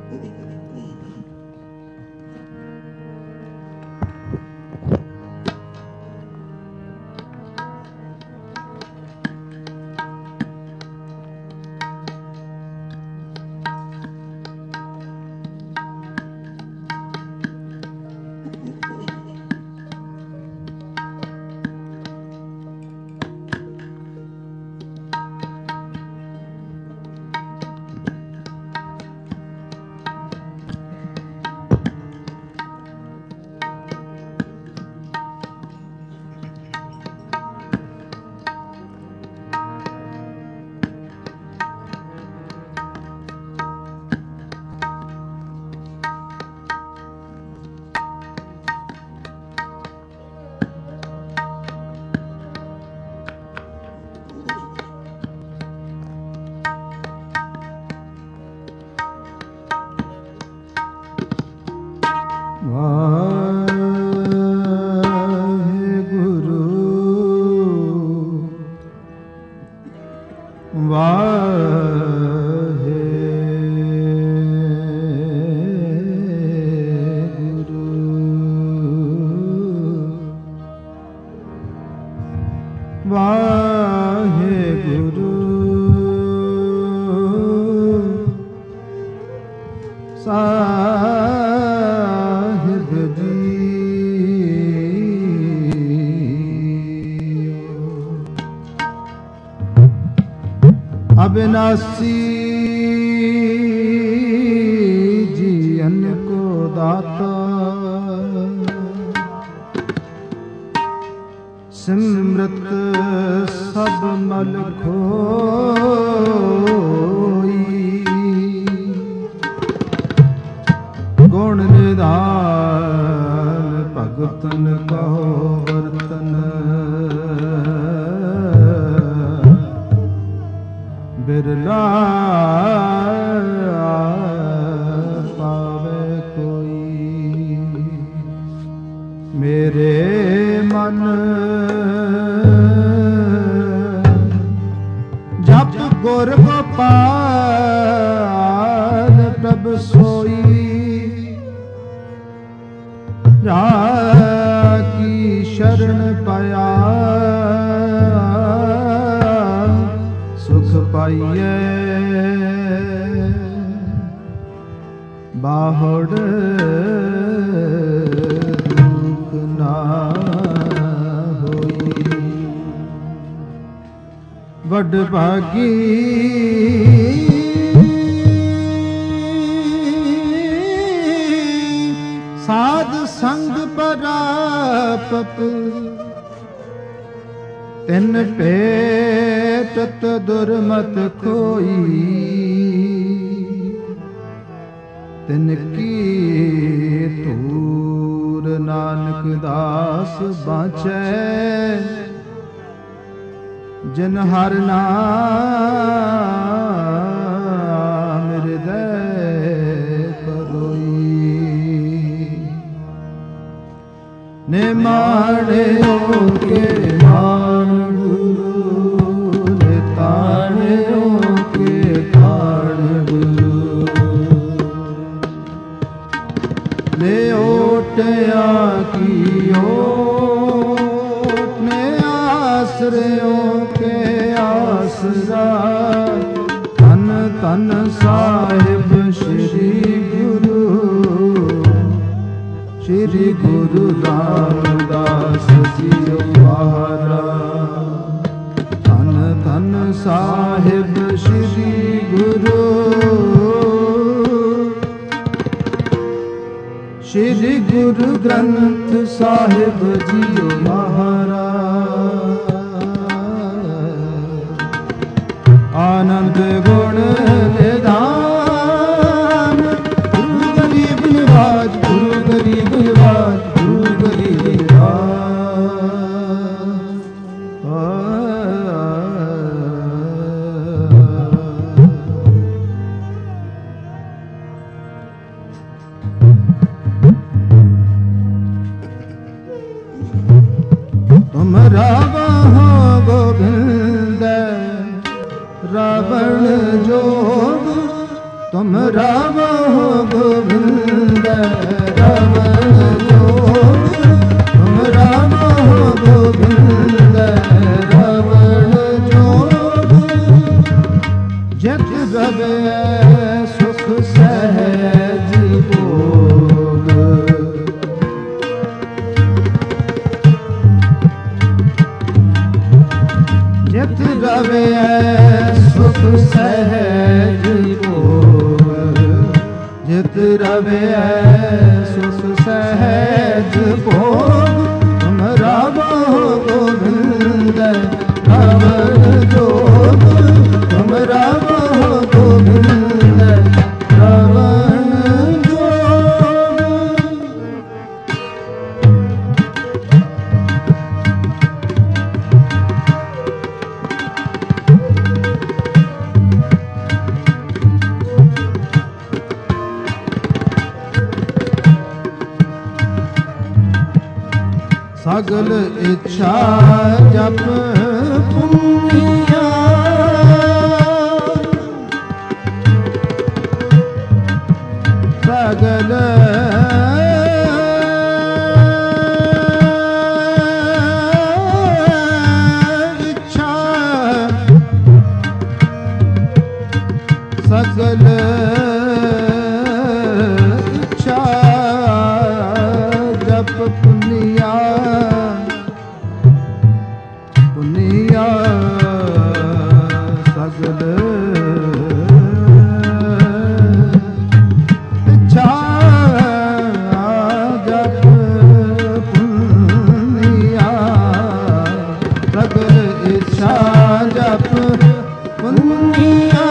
अविनाशी जीवन को दाता सिमरत सब मल खोई गुण निधान भगतन कहो वर्तन बिरला पावे कोई मेरे मन जप गुर गोपाल प्रभ सोई राखी शरण पाया सुख पाइए बाहड़ दुख ना होई वड भागी साध संग परापत तिन पेटत दुर्मत खोई तिन की तूर नानक दास बाँचै जिन हर नाम हृदय परोई निमाणे के मान गुरु निताणे के ताण गुरु ले ओटया की ओट ने आश्रयों के आसरा धन धन साहिब श्री गुरु रामदास जी महारा धन धन साहिब श्री गुरु ग्रंथ साहिब जी महाराज आनंद गुण निधान गुरु गरीब निवाज गुरु गरीब निवाज गुरु गरीब तुम रावा हो गोविंद रावण जोग तुम राम हो गोविंद रावण जोग, तुम राम हो गोविंद रावण जोग। जत रवे सुख सहज भोग, जत रवे सुख सहज भोग, जत रवे सुख सहज भोग। तुम राम हो गोविंद रावण जोग, तुम राम हो गोविंद रावण जोग। सगल इच्छा जप पुनिया, सगल इच्छा, सगल इच्छा जप पुनिया, पुनिया सगल इच्छा जप पुनिया, सगल इच्छा जप पुनिया।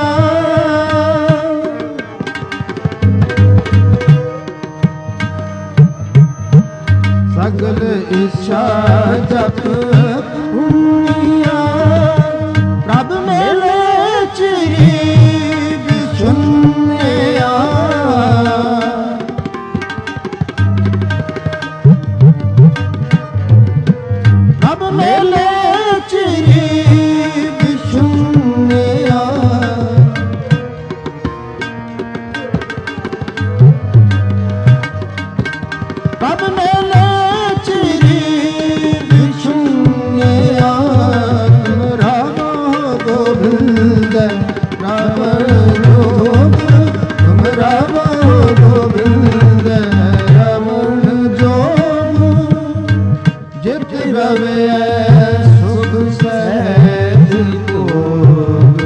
सगल इच्छा जप पुनिया, प्रभ मेले चिरी बिछुनिया, प्रभ मेले चिरी बिछुनिया। प्रभ मेले चिरी बिछुनिया, तुम राम हो गोविंद रावण जोग, तुम राम हो गोविंद रावण जोग। जित रवे सुख सहज भोग,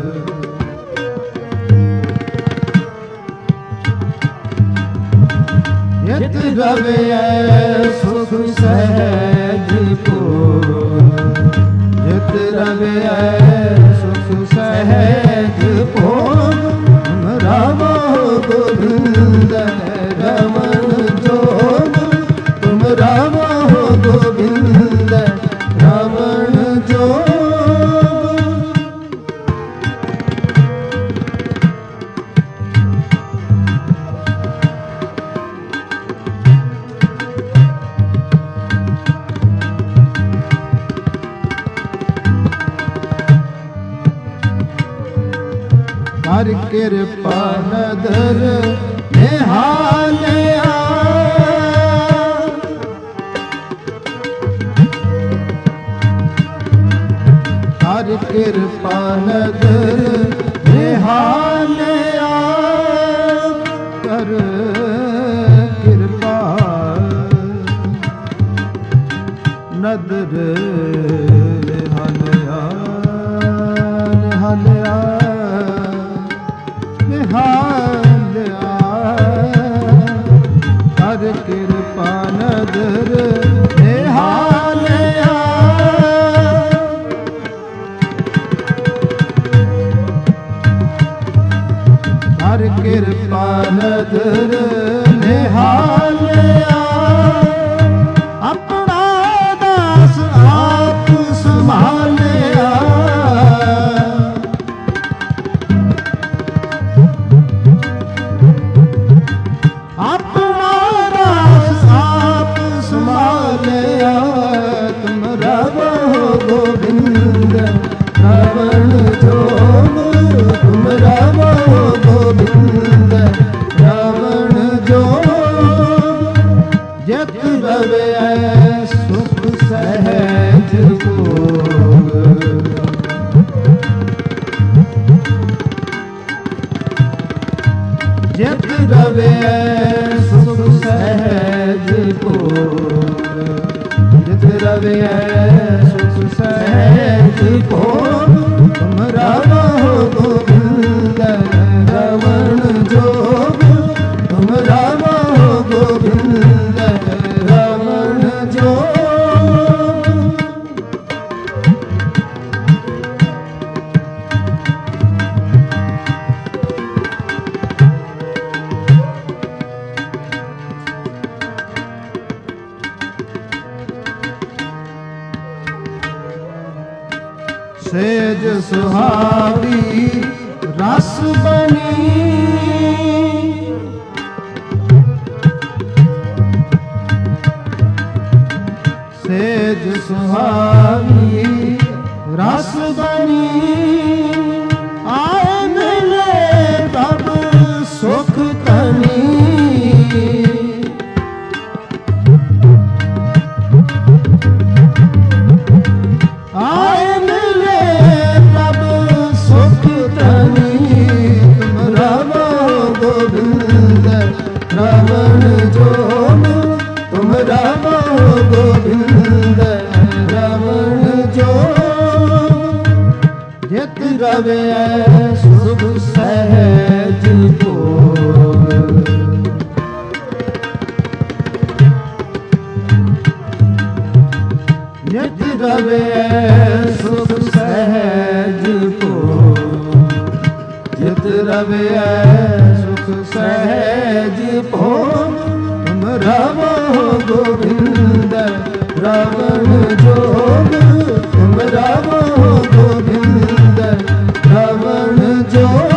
जित रवे सुख सहज भोग, जित रवे सुख सहज भोग। तुम राम हो गोविंद रावण जोग, तुम राम हो गोविंद रावण जोग। हर कृपा नदर निहालिया, हर कृपा नदर निहालिया, कर कृपा नदर निहालिया, निहालिया निहालिया, हर कृपा नदर निहालिया। हर कृपा नदर निहालिया, अपना दास आप संभालिया, रावण जोग, तुम राम हो गोविंद ਰਵੈ ਸੁਖ ਸਹਿਜ ਭੋਗ, ਜਿਤ ਰਵੈ ਸੁਖ ਸਹਿਜ ਭੋਗ, ਤੁਮਰਾ ਮੋਹ ਗੋਬਿੰਦ ਰਵਣ ਜੋਗ, ਤੁਮਰਾ ਮੋਹ ਗੋਬਿੰਦ ਰਵਣ ਜੋਗ। ਸੇਜ ਸੁਹਾਵੀ ਰਸ ਬਣੀ, ਸੇਜ ਸੁਹਾਵੀ ਰਸ ਬਣੀ, ਆਏ ਮਿਲੇ ਤਬ ਸੁਖ ਤਨੀ, ਆਏ ਮਿਲੇ ਤਬ ਸੁਖ ਤਨੀ, ਤੁਮਰਾ ਮੋਹ ਗੋਬਿੰਦ ਰਵਣ ਜੋਗ, ਤੁਮਰਾ ਮੋਹ ਗੋਬਿੰਦ ਰਵਣ ਜੋਗ, ਜਿਤ ਰਵੈ ਸੁਖ ਸਹਿਜ ਭੋਗ, ਜਿਤ ਰਵੈ ਸੁਖ ਸਹਿਜ ਭੋਗ, ਜਿਤ ਰਵੈ ਸੁਖ ਸਹਿਜ ਭੋਗ, ਤੁਮਰਾ ਮੋਹ ਗੋਬਿੰਦ ਰਵਣ ਜੋਗ, ਤੁਮਰਾ ਮੋਹ ਗੋਬਿੰਦ ਰਵਣ ਜੋਗ।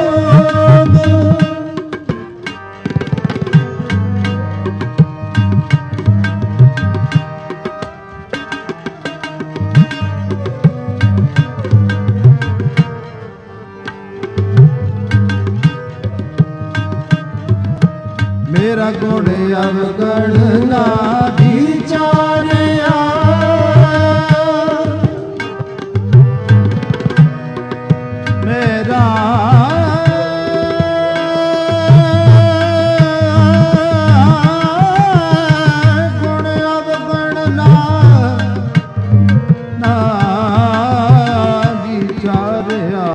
ਮੇਰਾ ਗੁਣ ਅਵਗਣ ਨਾ ਵਿਚਾਰਿਆ, ਮੇਰਾ ਗੁਣ ਅਵਗਣ ਨਾ ਵਿਚਾਰਿਆ,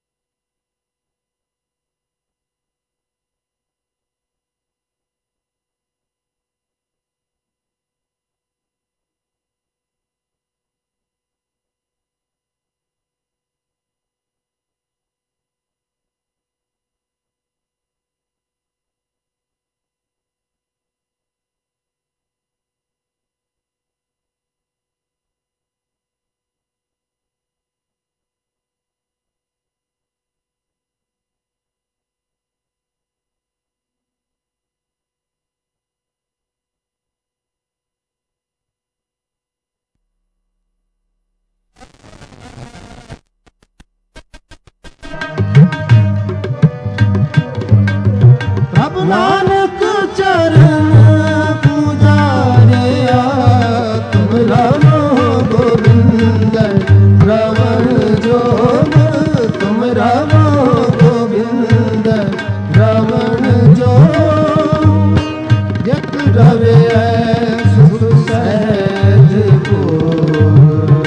ਨਾਨਕ ਚਰਨ ਪੂਜਾਰਿਆ, ਤੁਮਰਾ ਮੋਹ ਗੋਬਿੰਦ ਰਵਣ ਜੋਗ, ਤੁਮਰਾ ਮੋਹ ਗੋਬਿੰਦ ਰਵਣ ਜੋਗ, ਜਿਤ ਰਵੈ ਸੁਖ ਸਹਿਜ ਭੋਗ,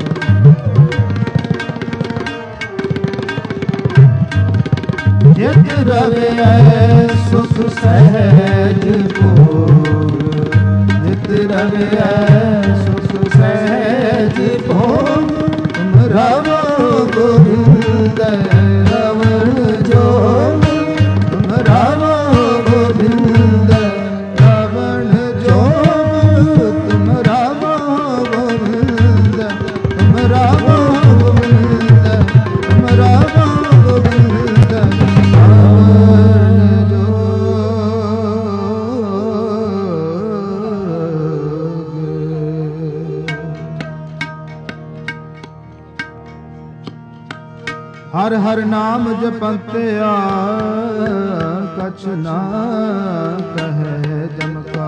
ਜਿਤ ਰਵੈ ਸੁਖ ਸਹਿਜ ਭੋਗ, ਜਿਤ ਰਵੈ ਸੁਖ ਸਹਿਜ ਭੋਗ, ਤੁਮਰਾ ਮੋਹ ਗੋਬਿੰਦ ਰਵਣ ਜੋਗ, ਤੁਮਰਾ ਮੋਹ ਗੋਬਿੰਦ ਰਵਣ ਜੋਗ, ਤੁਮਰਾ ਮੋਹ ਗੋਬਿੰਦ, ਤੁਮਰਾ ਮੋਹ ਗੋਬਿੰਦ, ਤੁਮਰਾ ਮੋਹ ਗੋਬਿੰਦ ਰਵਣ ਜੋਗ। ਹਰ ਹਰ ਨਾਮ ਜਪੰਤਿਆ, ਕਛ ਨਾ ਕਹੈ ਜਮਕਾ,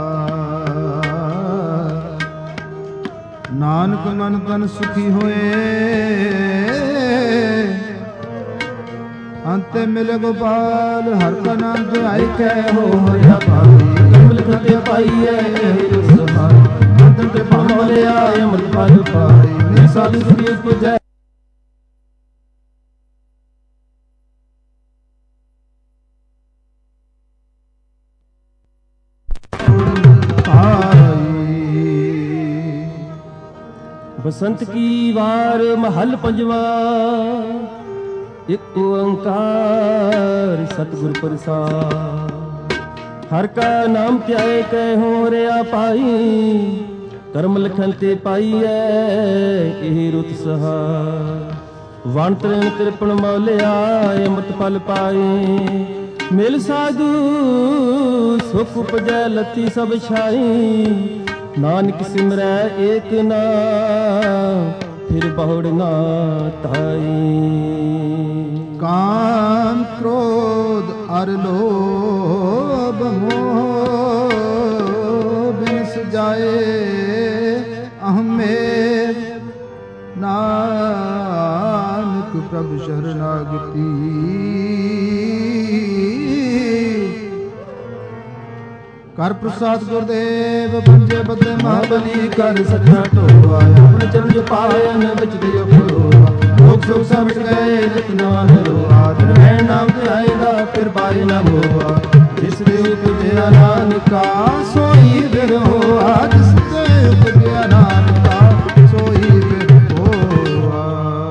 ਨਾਨਕ ਮਨ ਤਨ ਸੁਖੀ ਹੋਏ, ਅੰਤੇ ਮਿਲ ਗੋਪਾਲ ਹਰ ਕਾ ਨਾਮ ਧਿਆਇ ਕੈ ਹੋ ਹਰਿਆ ਭਾਈ ਕਮਲ ਖਤੇ ਪਾਈਐ ਸਮਾਈ ਅੰਤਮ ਤੇ ਭਾਮੋਲਿਆ ਅਮਰ ਪਦ ਪਾਈ ਨਿਸਾਲ ਸੁਖੀ ਪੁਜੈ बसंत की वार महल पंजवा एक ओंकार सतगुर प्रसाद हर का नाम त्याए कै हो रिया पाई करम लखन ते पाई है यही रुत सहा वण तृण त्रिपण मौलिया अमृत फल पाए मिल साधु सुख उपजै लती सब छाई नानक सिमरै एक नाम फिर बहुड़ना ताई काम क्रोध अर लोभ मोह बिन सजाए अहमें नानक प्रभु शरणागति कर प्रसाद गुरुदेव पंजे बदले महाबली कर सच्चा टोआ अपने चरण पायन बिच दियो फरोआ लोग सुख समझ गए नित नवा नरोआ दिन में नाम ध्याएगा फिर पाए न होआ जिस देव पूजया नानका सोई फिर होआ जिस देव पूजया नानका सोई फिर होआ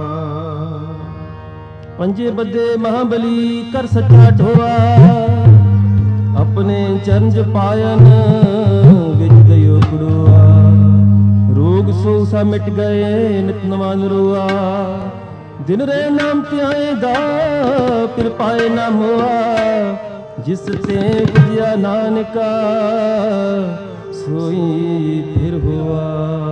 पंजे बदे महाबली कर सच्चा टोआ अपने चरण पायन विच गयो गुरुआ रोग सो सा मिट गए नित नवा नरोआ दिन रे नाम त्याएगा फिर पाए ना मोआ जिस ते पूजया नानका सोई फिर हुआ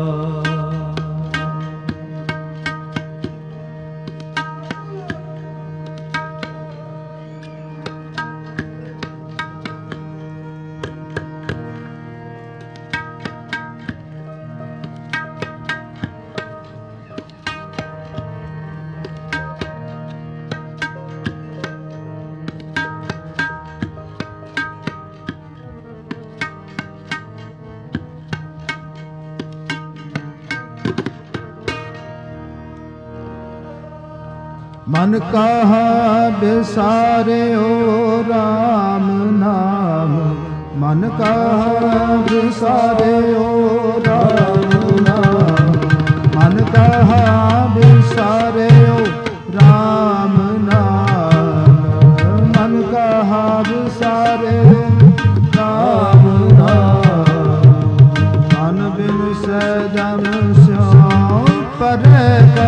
मन कहा बिसारे ओ राम नाम मन कहा बिसारे ओ राम नाम मन कहा बिसारे ओ राम नाम मन कहा बिसारे राम नाम मन बिन सजन स्यों परे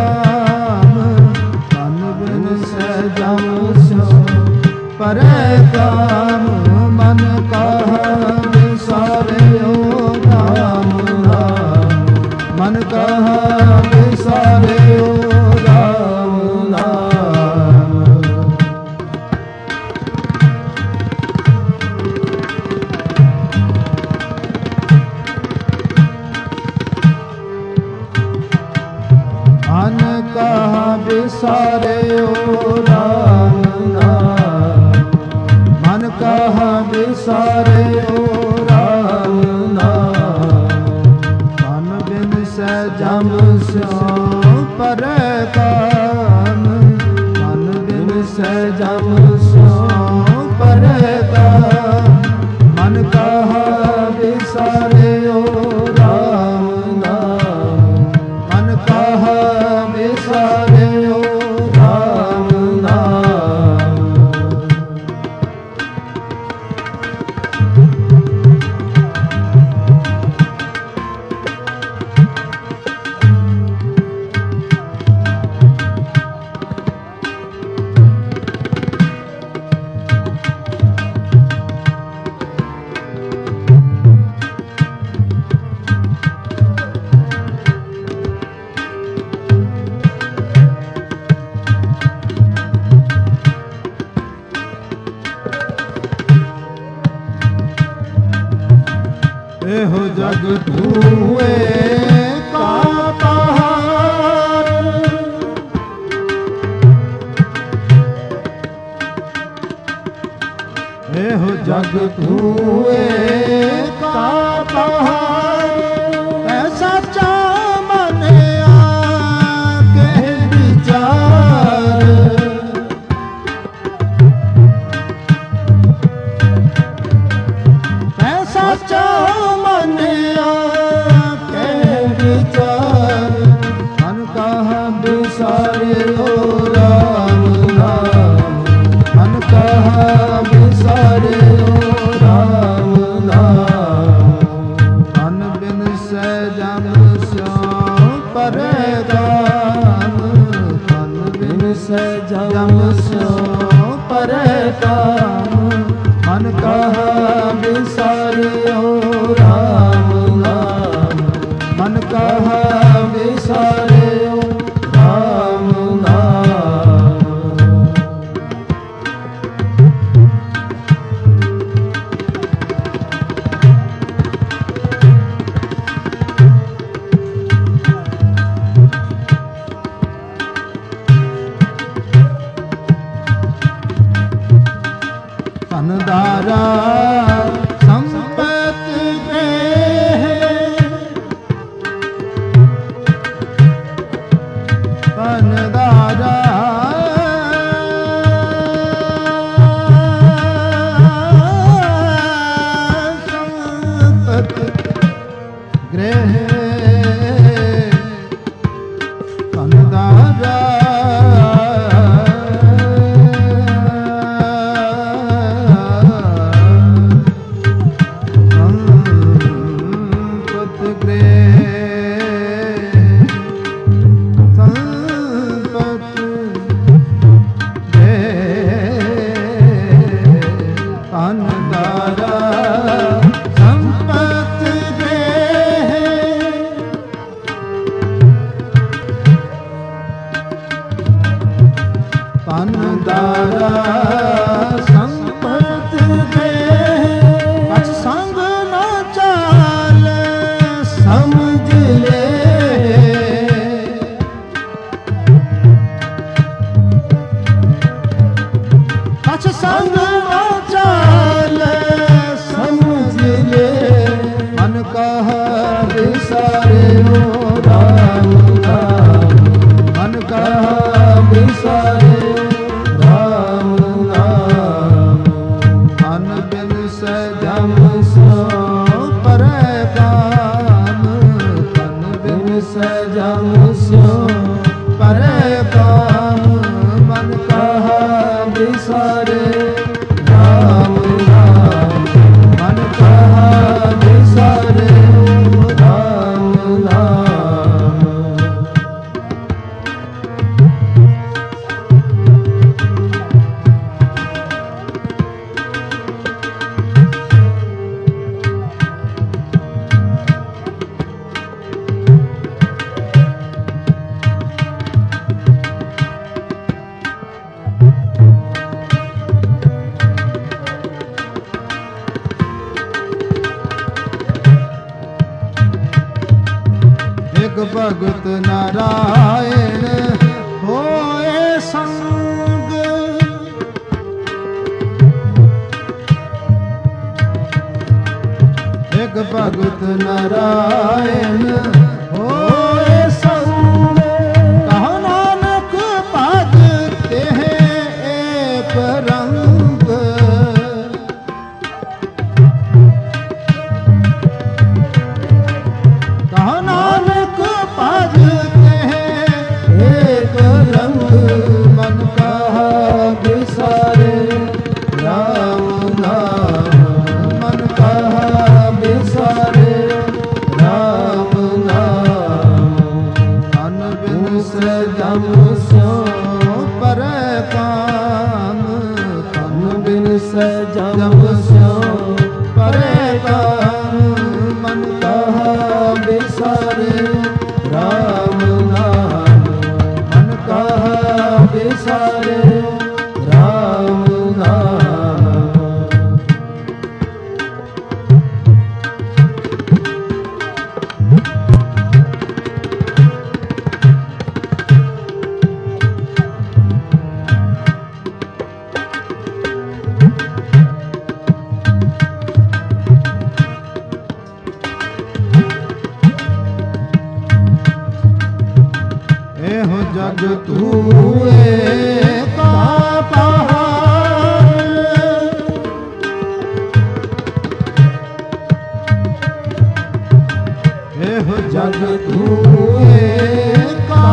परे काम मन कहा बिसारे ओ राम नाम मन कहा बिसारे ओ राम नाम मन कहा बिसारे ओ राम मन कहा बिसारे ओ राम नाम मन बिन सजम स्यों परे काम मन बिन सजम स्यों परे काम मन कहा बिसारे ओ राम नाम मन कहा बिसारे ओ राम नाम एहो जग धूए का पहाड़ ਇਹੋ ਜਗ ਤੂਏ ਕਾ ਪਹਾੜ ਐਸਾ ਚਾ ਮਨਿਆ ਕਹਿ ਵਿਚਾਰ ਐਸਾ ਚਾ ਮਨਿਆ ਕਹਿ ਵਿਚਾਰ ਮਨ ਕਹਾ ਬਿਸਾਰਿਓ ਰਾਮ ਨਾਮ ਮਨ ਕਹਾ ਬਿਸਾਰਿਓ ਰਾਮ ਨਾਮ ਮਨ ਬਿਨ ਸਹਿਜਨ ਸਿਉ ਪਰੇ ਗਾਮ ਮਨ ਬਿਨ ਸਹਿਜਨ ਸਿਉ ਪਰੇ ਗਾਮ ਮਨ ਕਹਾ ਬਿਸਾਰਿਓ ਰਾਮ ਨਾਮ ਮਨ ਕਹਾ ਬਿਸਾਰਿਓ ਰਾਮ ਨਾਮ ਧਨਦਾਰਾ ਸੰਪਤ ਗ੍ਰਹਿ ਧਨਦਾਰਾ ਸੰਪਤ ਗ੍ਰਹਿ ਧਨਦਾਰਾ ਭਗਤ ਨਾਰਾਇਣ ਹੋਏ ਸੰਗ ਇੱਕ ਭਗਤ ਨਾਰਾਇਣ ਹੋਏ ਸੰਗ ਕਹੋ ਨਾਨਕ ਭਜ ਤੇਹ ਏਕ ਰੰਗ ਕਹੋ ਨਾਨਕ ਭਜ ਤੇਹ ਏਕ ਰੰਗ ਮਨ ਕਹਾ ਬਿਸਾਰੇ ਰਾਮ ਨਾਮ ਮਨ ਕਹਾ ਬਿਸਾਰੇ ਰਾਮ ਨਾਮ ਮਨ ਬਿਨ ਸਜਮ ਸਿਉ ਪਰੈ ਕਾਮ ਮਨ ਬਿਨ ਸਜਮ ਸਿਉ ਪਰੈ ਕਾਮ ਮਨ ਕਹਾ ਬਿਸਾਰੇ ਰਾਮ ਨਾਮ ਮਨ ਕਹਾ ਬਿਸਾਰੇ ਰਾਮ ਨਾਮ जग तूए का पहाड़ एहो जग तूए का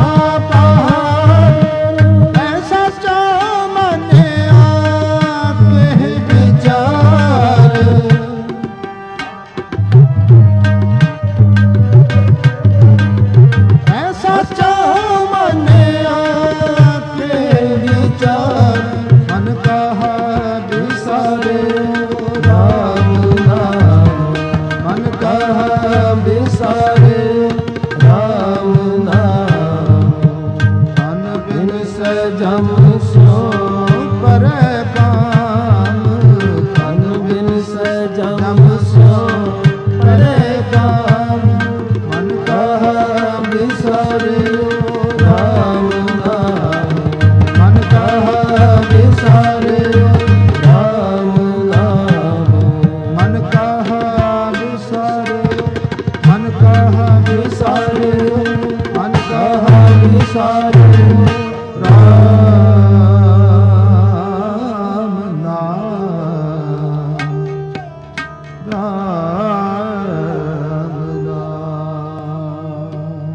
पहाड़ ऐसा जो मने आपे विचार ऐसा जो मने आपे विचार मन कहा बिसारे राम नाम मन कहा बिसारे राम नाम मन बिन सजम सो पर काम मन बिन सजम सो पर काम मन कहा बिसारे राम नाम मन कहा बिसारे राम नाम मन कहा बिसारे मन कहा बिसारे मन कहा बिसारे राम नाम राम नाम।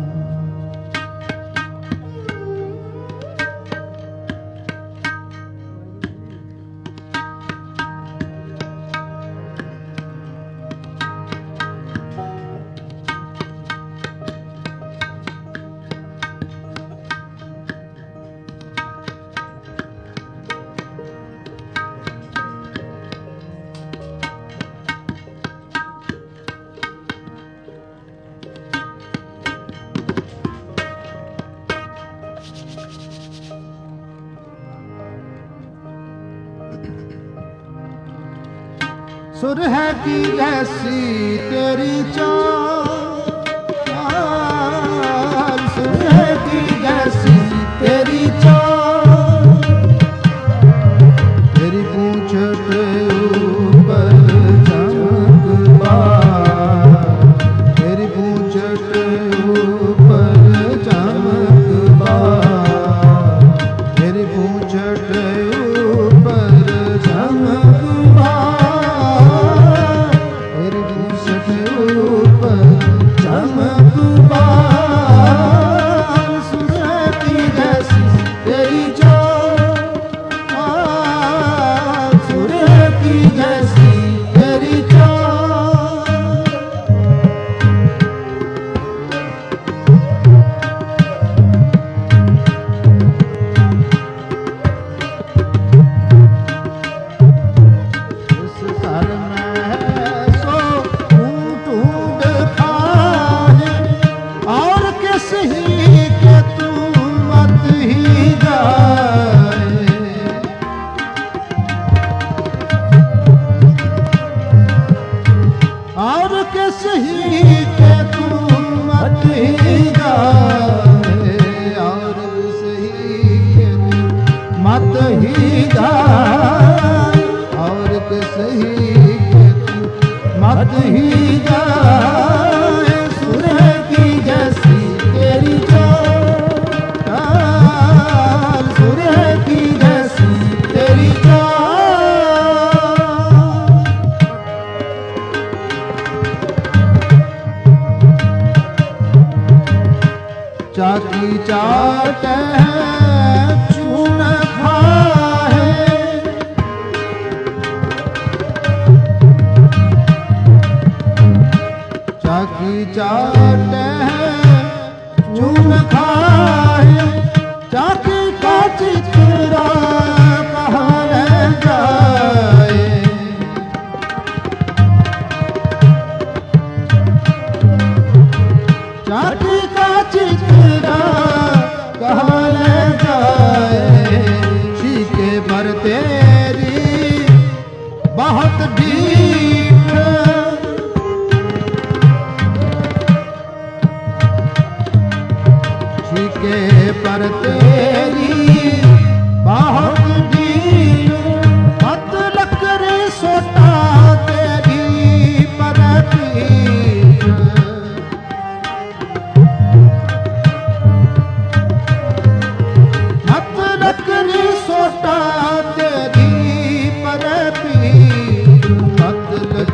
सुर है की जैसी तेरी चाल सुर है की जैसी तेरी चाल तेरी पूंछ पे ऊपर चमक बार तेरी पूंछ पे ऊपर चमक बार तेरी पूंछ पे ऊपर चमक चाकी चाट है चून खाए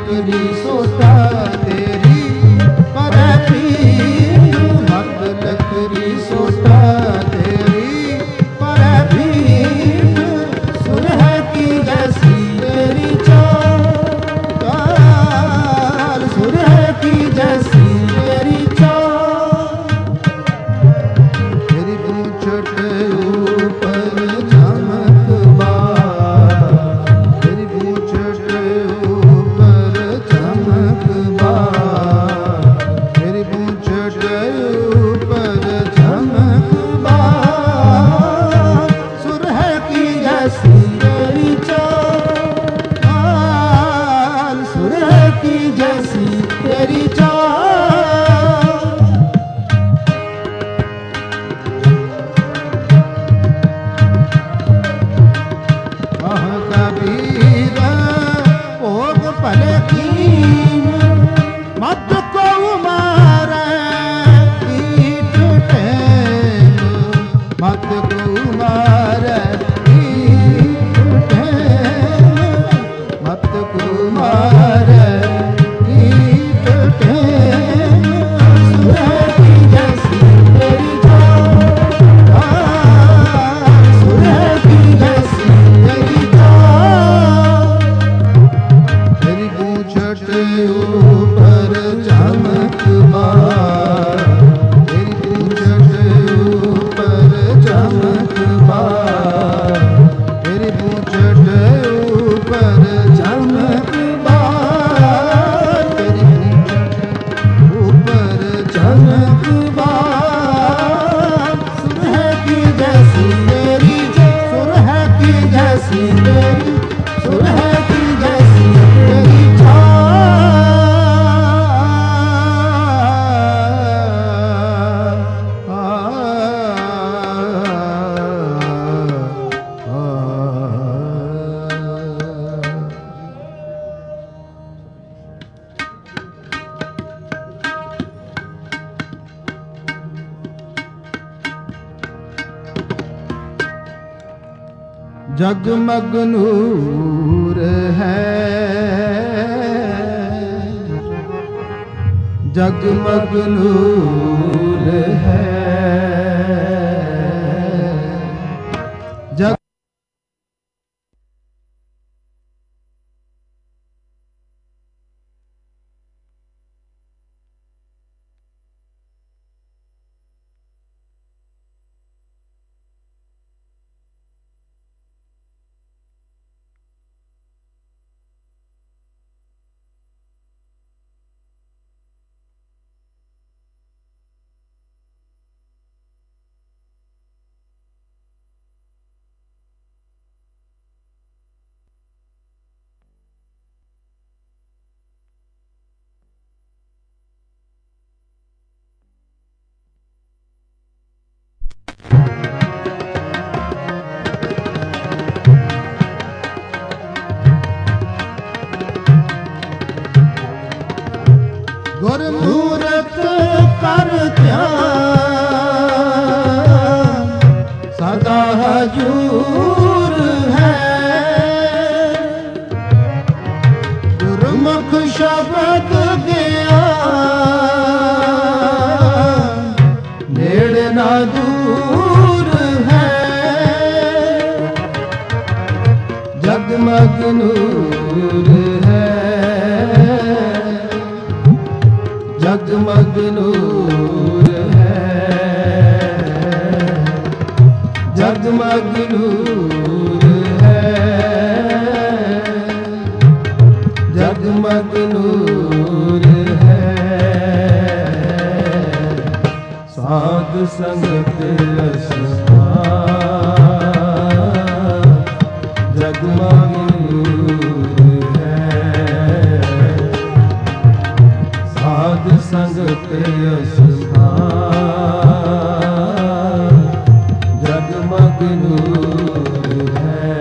लकड़ी सोटा तेरी पर पीठ, मत लकड़ी सोटा तेरी पर पीठ, सुरह की जैसी तेरी चाल, सुरह की जैसी तेरी चाल, तेरी पूंछ ऊपर चमकबार, तेरी पूंछ ऊपर चमकबार, तेरी पूंछ ऊपर चमकबार, सुरह की जैसी तेरी चाल, सुरह की जैसी तेरी चाल। कबीर भोग भले कीन, मत को मारे कीट टेन, मत को मारे कीट टेन, मत को मारे कीट टेन, सुरह की जैसी तेरी चाल, सुरह की जैसी तेरी चाल, तेरी पूंछ ऊपर चमकबार, तेरी पूंछ ऊपर चमकबार, तेरी पूंछ ऊपर चमकबार, तेरी पूंछ ऊपर चमकबार, सुरह की जैसी तेरी, सुरह की जैसी तेरी, सुरह की जैसी तेरी जगमग नूर है, जगमग नूर है, जग गुरमूरत कर ध्यान, सदा हजूर है, गुरमुख शब्द ज्ञान, नेड़े ना दूर है, जगमग नूर है, जगमग नूर है, जगमग नूर है, जगमग नूर है, साध संगत अस्थान, जगमग नूर है, साध संगत अस्थान, जगमग नूर है।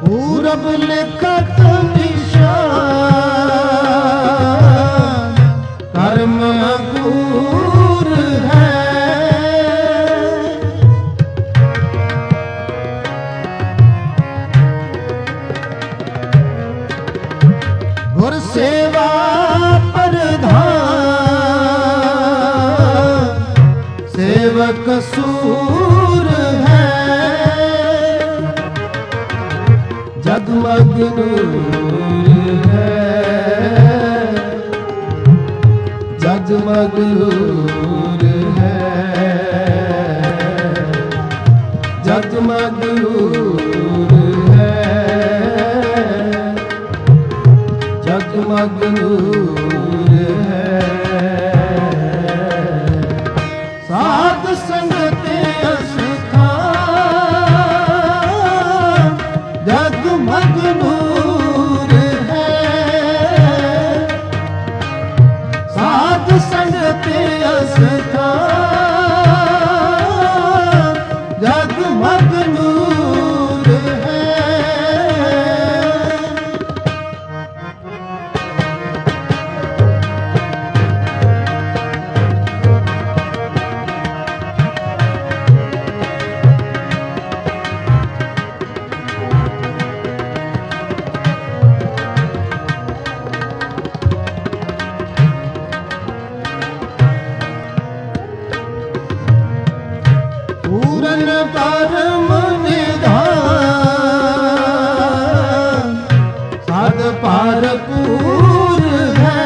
पूरब लिखत निशान कर्म अंकुर है। गुर सेवा प्रधान सेवक सूर है। जगमग नूर है, जगमग नूर है, जगमग नूर है, जगमग नूर है। साध संगत अस्थान जगमग नूर है। साध संगत अस्थान जगमग नूर है। पूरन परम निधान साध पार पूर है।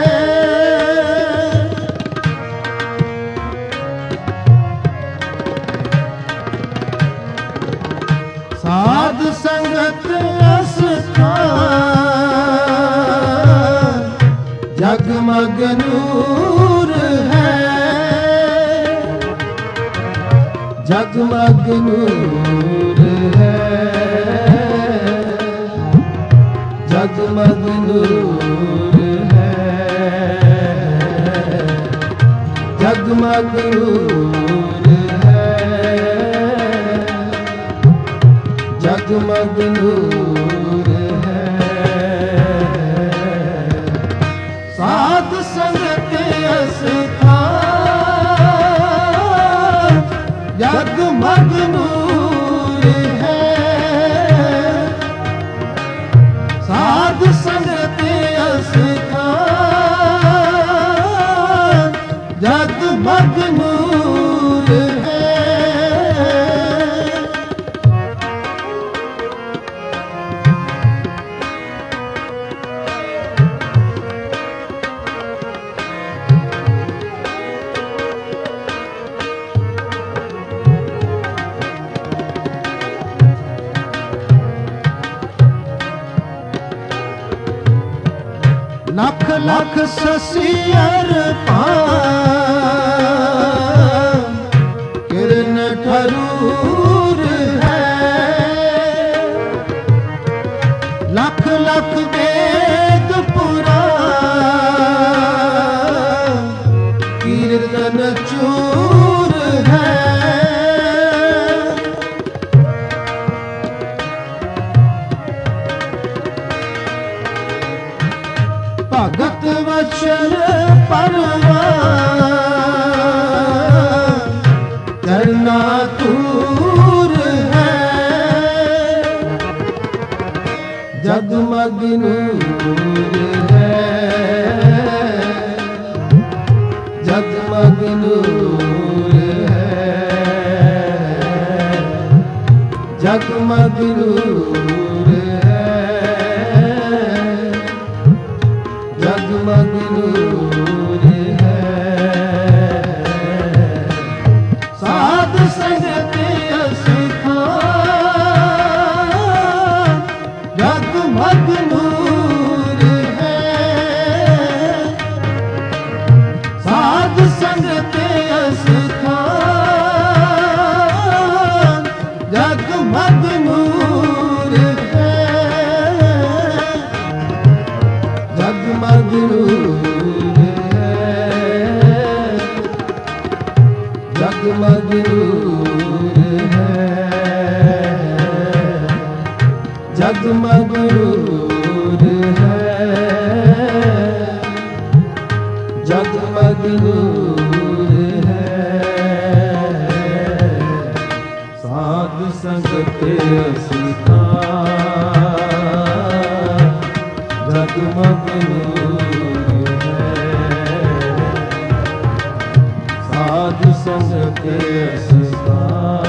साध संगत अस्थान जगमग नूर है। जगमग नूर है, जगमग नूर है, जगमग नूर है, जगमग नूर है। साध संगत अस्थान जगमग नूर है। साध संगत अस्थान जगमग नूर है। लख लख ससियर पान किरण ठरूर है। लख लख वेद पुराण कीर्तन चूर है। भगत वचन परवान करना तूर है। जगमग नूर है, जगमग नूर है, जगमग नूर है, जगमग नूर है। साध संगत अस्थान जगमग नूर है। साध संगत अस्थान जगमग नूर जगमग नूर है, जगमग नूर है, साध संगत असिखार, जगमग नूर है, साध संगत असिखार,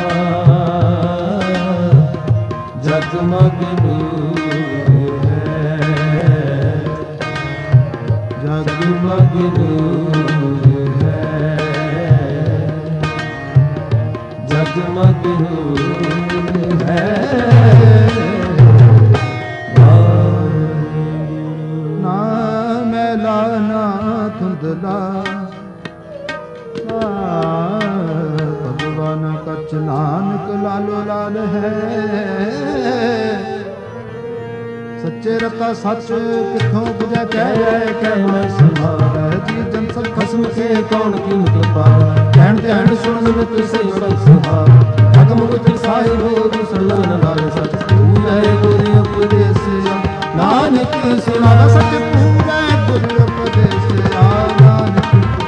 जगमग नूर है, जगमग नूर है, जगमग नूर है। ना मैला ना धुंधला, भगवान कच नानक लालो लाल है। सच्चे रता सच किथों बुझे कह मैं सुनावे, जी जन सब खसम के कौन कीमत पावे। कहन कहन सुन नित से सब सुहावे, अगम गुज साई भोग सलन लाल सच पूरे गुरु उपदेश, नानक सुनावे सच पूरे गुरु उपदेश, नानक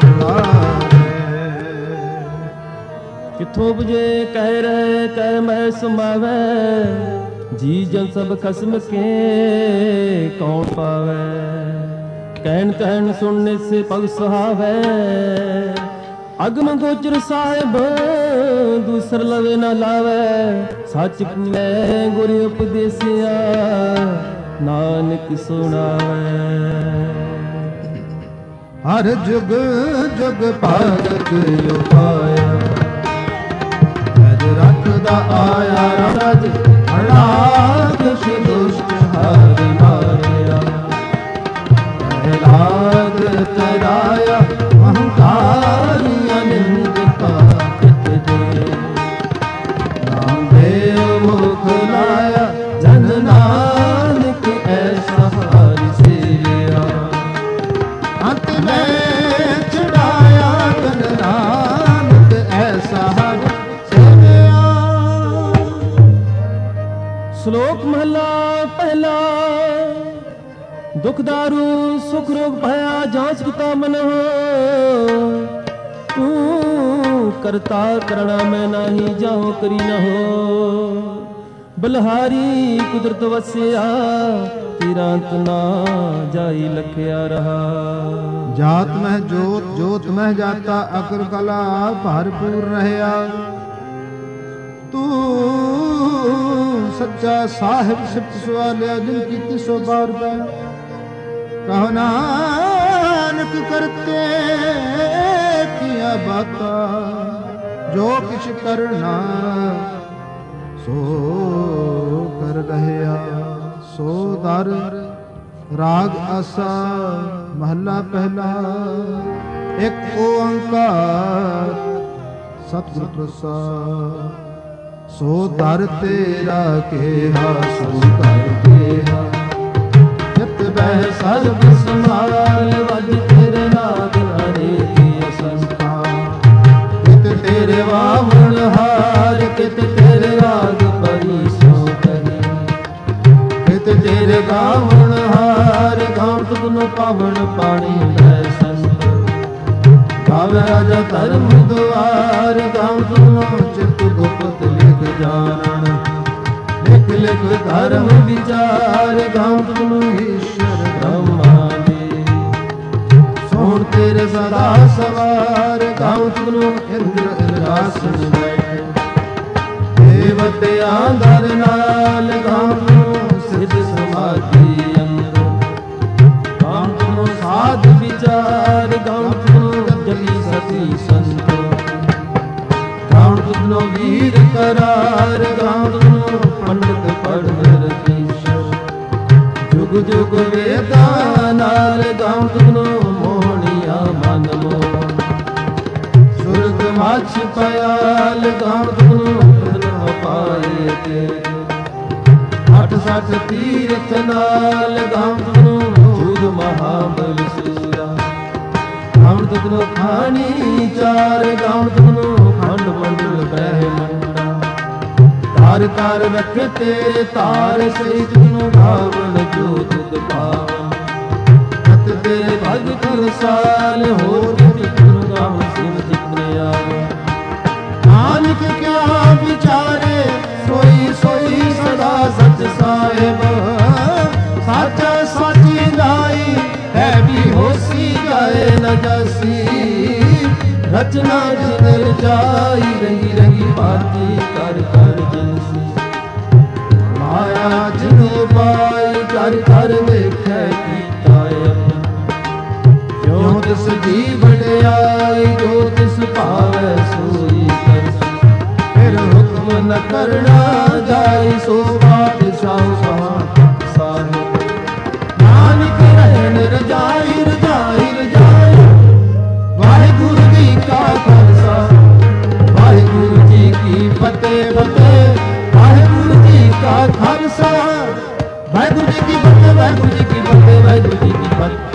किथों बुझे कह रहे कह मैं समावे, जी जन सब खसम के कौन पावे। कहन कहन सुनने से पग सुहावे, अगम गोचर साहिब दूसर लवे न लावे। सच पूरे गुरु उपदेसिया, नानक सुनावे। हर जुग जुग पारक उपाया, रखदा आया राज हड़ाक दुष्ट हर मारिया। प्रहलाद तराया अहंकारी अनिंद का कित दे, रामदेव मुख लाया जन नानक ऐसा हरि सेविया। अंत में चढ़ाया जन नानक ऐसा हरि। श्लोक महला पहला। दुख दारू सुख रोग भया जांच किता मन हो, तू करता करना में नाही जाओ करी न हो। बलहारी कुदरत वसिया, तेरा अंत ना जाई लखिया रहा। जात मह जोत जोत मह जाता, अकर कला भरपूर रहया। तू सच्चा साहिब सिफ्त सवालिया, जिन की सो बार बार। कहो नानक करते किया बाता, जो किछ करना सो कर रहया। सो दर राग आसा महला पहला। एक ओंकार सतगुर प्रसाद, सो दर तेरा केहा सो कर केहा। जित बह सर्ब संभाल, वज तेरे नाद अनेकी असंख्या। कित तेरे वामन हार, कित तेरे राग परी सो कही। कित तेरे गावण हार, गाँव तुगनो पावन पानी है संत। गावे राजा धर्म द्वार, गाँव तुगनो चित गुप्त लिख जानन। लिख लिख धर्म विचार, गाँव तुगनो ईश्वर ब्रह्मा जी। सोण तेरे सदा सवार, गाँव तुगनो इंद्र इंद्रासन बैठे। देवते आंधर नाल, गाँव तुगनो सिद्ध समाधि अंदर। गाँव तुगनो साध विचार, गाँव तुगनो जपी सती संतो। गाँव तुगनो वीर करार, गाँव तुगनो पंडित पढ़ रतीश। जुग जुग वेदा नाल, गाँव तुगनो मोहनिया मन मोह। सुरग माछ पयाल, गाँव तुगनो पाए के। 68 तीर्थ नाल, गाँव तुगनो जुग महाबल सूरा। गाँव तुगनो खानी चार, गाँव तुगनो खंड मंडल ब्रह्मंडा। ਕਰ ਕਰ ਰੱਖ ਤੇਰੇ ਤਾਰ ਸਹੀ ਜਿਨੂੰ ਭਾਵਨ ਜੋ ਤੁਧ ਪਾਵਨ ਹੱਥ ਤੇਰੇ ਭਗਤ ਰਸਾਲ ਹੋਰ ਜਿਤਨ ਗਾਵ ਸਿਵ ਜਿਤਨੇ ਆਵੇ ਨਾਨਕ ਕਿਆ ਵਿਚਾਰੇ ਸੋਈ ਸੋਈ ਸਦਾ ਸਚ ਸਾਹਿਬ ਸਾਚਾ ਸਾਚੀ ਲਾਈ ਹੈ ਵੀ ਹੋਸੀ ਗਏ ਨ ਜਾਸੀ ਰਚਨਾ ਜਿਨ ਰਚਾਈ ਰੰਗੀ ਰੰਗੀ ਭਾਤੀ ਕਰ ਕਰ ਜਨਸੀ ਮਾਇਆ ਜਿਨ ਪਾਈ ਕਰ ਕਰ ਵੇਖੈ ਕੀਤਾ ਜੋ ਤਿਸ ਜੀ ਵਡਿਆਈ ਜੋ ਤਿਸ ਭਾਵੈ ਸੋਈ ਕਰਸੀ ਫਿਰ ਹੁਕਮ ਨ ਕਰਨਾ ਜਾਈ ਸੋ ਬਾਦਸ਼ਾਹ ਸਾਹਿਬ ਨਾਨਕ ਰਹਿਣ ਰਜਾਈ ਰਜਾਈ ਰਜਾਈ ਵਾਹਿਗੁਰੂ ਜੀ ਕਾ ਖਾਲਸਾ ਵਾਹਿਗੁਰੂ ਜੀ ਕੀ ਫਤਿਹ ਫਤਿਹ ਵਾਹਿਗੁਰੂ ਜੀ ਕਾ ਖਾਲਸਾ ਵਾਹਿਗੁਰੂ ਜੀ ਕੀ ਫਤਿਹ ਵਾਹਿਗੁਰੂ ਜੀ ਕੀ ਫਤਿਹ ਵਾਹਿਗੁਰੂ ਜੀ ਕੀ ਫਤਿਹ